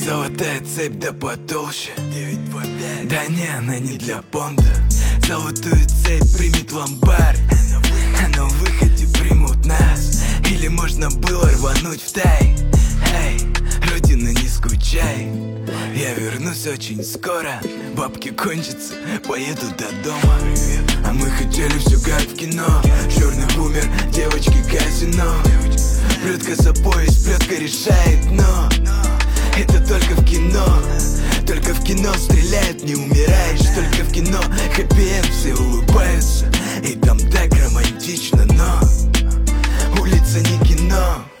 Золотая цепь да потолще 925. Да не, она не для Бонда. Золотую цепь примет ломбард, а на выходе примут нас. Или можно было рвануть в тай. Эй, родина, не скучай, я вернусь очень скоро. Бабки кончатся, поеду до дома. А мы хотели все как в кино. Черный бумер, девочки, казино. Плетка за пояс, плетка решает, но это только в кино. Только в кино стреляют, не умираешь. Только в кино хэппи-энд, все улыбаются. И там так романтично, но улица не кино.